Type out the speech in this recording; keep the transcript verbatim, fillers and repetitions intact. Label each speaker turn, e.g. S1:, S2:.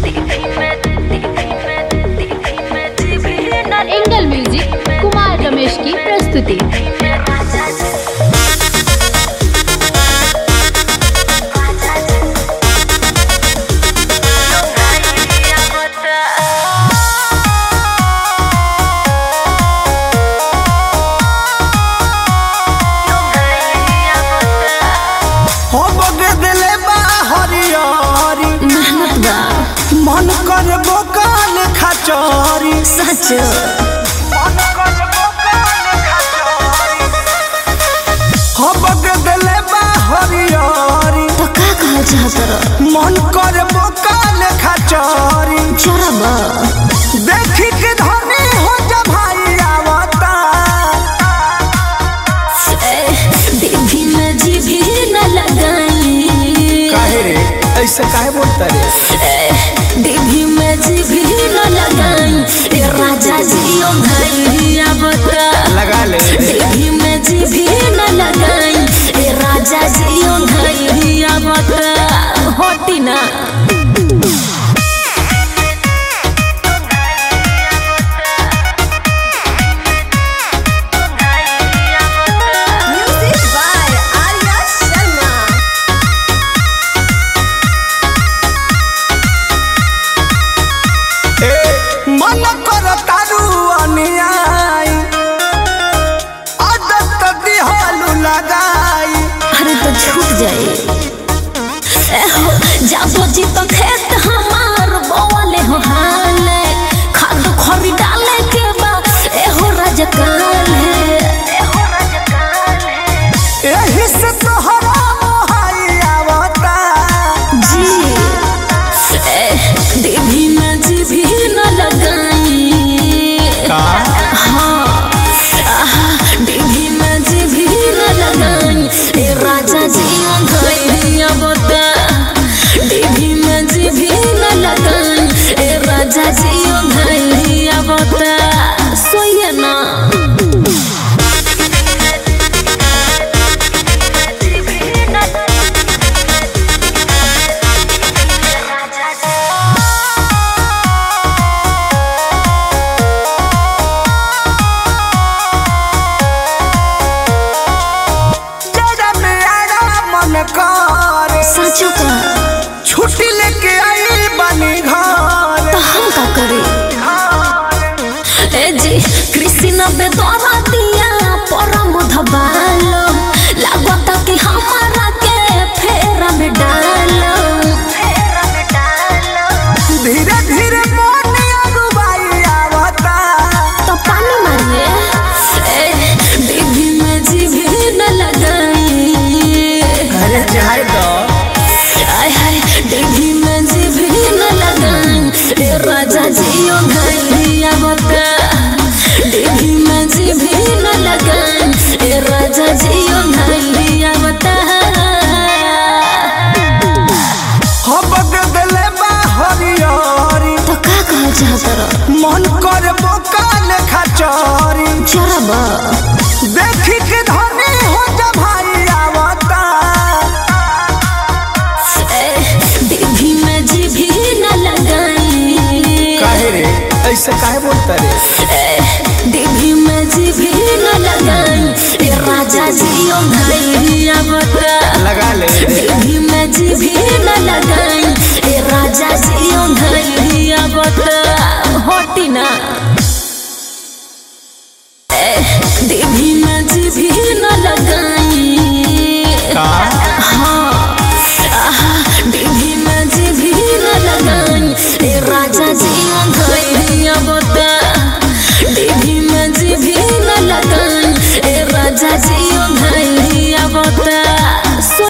S1: Angle music Kumar Ramesh की प्रस्तुति।
S2: मन कर बोकाल खचौरी
S3: सच
S2: मन कर बोकाल खचौरी हो बगदले बा हरियारी
S3: तो का कहल चाहत
S2: मन कर बोकाल खचौरी
S3: चरबा
S2: देखी के धनी हो जा भाई आवता
S3: देवी में जी भी न लगाई।
S2: काहे रे ऐसे काहे बोलता रे?
S3: देवी में जी भी न लगाई ए राजा जी ओ भैया बता
S2: लगा ले।
S3: देवी में जी भी न लगाई ए राजा जी ओ भैया बता होती ना
S2: मन कर तारू अनियाई आदत दिहालू लगाई।
S3: अरे तो छूट जाए जाबो जी तो खेत हमार बोले हो हाले खाद खरी डाले के बा एहो राजकाल है एहो राजकाल है
S2: एही से तोहरा मोहाई आवता
S3: जी देवी में जी भी न लगाई
S2: का
S3: हाँ देवी में जी भी न लगाई ए राजा जी ओ भैया बता देवी में जी भी न लगाई ए राजा जी ओ भैया बता सोइए ना सचो का
S2: छुट्टी लेके आई बनी घर
S3: तो हम का करे ए जी कृष्ण बेदरा दिया परम धबालो लागता कि हमारा के फेरा में डालो फेरा में डालो
S2: धीरे धीरे मन अगुवाई आवता
S3: तो पानी मारिए ए देवी में जी भी न लगाई।
S2: अरे जाए दो
S3: हाय हाय देवी में जी भी न लगाई ए राजा जी ओ भैया बता देवी में जी भी न लगाई ए राजा जी ओ भैया बता
S2: हो बगदले बा हरियारी
S3: तो का कहल चाहत
S2: मन कर बोकाल खचौरी
S3: चरबा
S2: देखी के धनी हो जा भाई आवता
S3: देवी में जी भी न लगाई।
S2: काहे रे ऐसे काहे बोलता रे?
S3: देवी में जी भी न लगाई ए राजा जी ओ भैया बता
S2: लगा ले।
S3: देवी में जी भी न लगाई ए राजा जी ओ भैया बता